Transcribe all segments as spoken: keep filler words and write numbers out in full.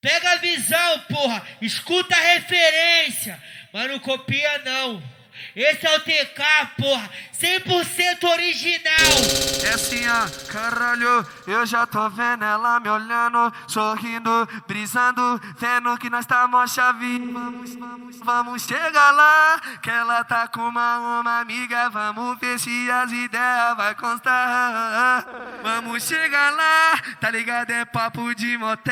Pega a visão, porra. Escuta a referência. Mas não copia, não. Esse é o T K, porra. cem por cento original. É assim, ó, caralho. Eu já tô vendo ela me olhando, sorrindo, brisando, vendo que nós tá mó chave. Vamos, vamos, vamos chegar lá, que ela tá com uma, uma amiga. Vamos ver se as ideias vai constar. Vamos chegar lá, tá ligado? É papo de motel.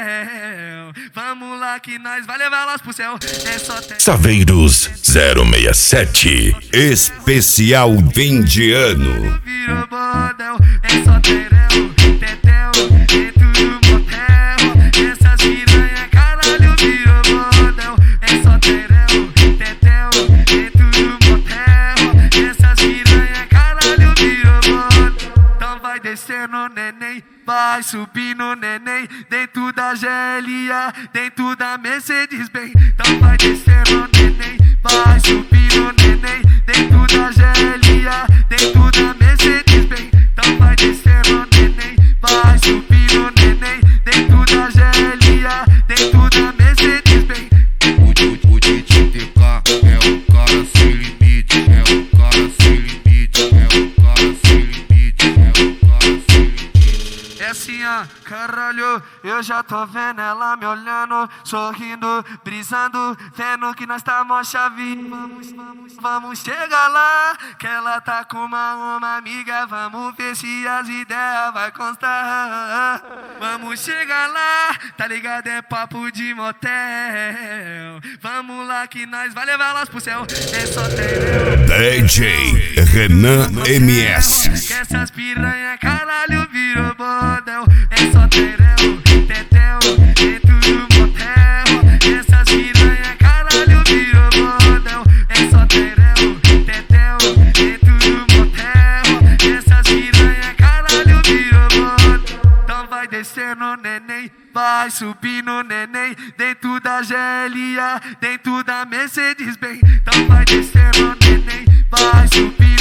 Vamos lá que nós vai levar elas pro céu. É só ter... Saveiros zero seis sete Especial Fim de Ano. Virou bordel, é só terel, tetel, dentro do motel. Essas piranha, caralho, virou bordel. É só terel, tetel, dentro do motel. Essas piranha, caralho, virou bordel. Então vai descendo, neném, vai subindo, neném, dentro da G L A, dentro da Mercedes-Benz. Então vai descendo, neném, vai subindo, neném, dentro da G L A, dentro da Mercedes-Benz. Então vai descendo, neném, vai subindo, neném, dentro da G L A, dentro da Mercedes-Benz. O, o, o D J T K é o cara sem limite, é o cara sem limite, é o cara sem limite, é o cara sem limite. É assim, ó, caralho, eu já tô vendo ela me olhando, sorrindo, brisando, vendo que nós tá mó chave. Vamos, vamos, vamos chegar lá, que ela tá com uma, uma amiga. Vamos ver se as ideias vai constar. Vamos chegar lá, tá ligado? É papo de motel. Vamos lá que nós vai levar elas pro céu. É só ter D J Renan M S. que essas piranha, caralho, virou bordel. É só terel, tetel, dentro do motel. Essas piranha, caralho, virou bordel. É só terel, tetel, dentro do motel. Essas piranha, caralho, virou bordel. Então vai descendo, neném, vai subindo, neném, dentro da G L A, dentro da Mercedes-Benz. Então vai descendo, neném, vai subindo.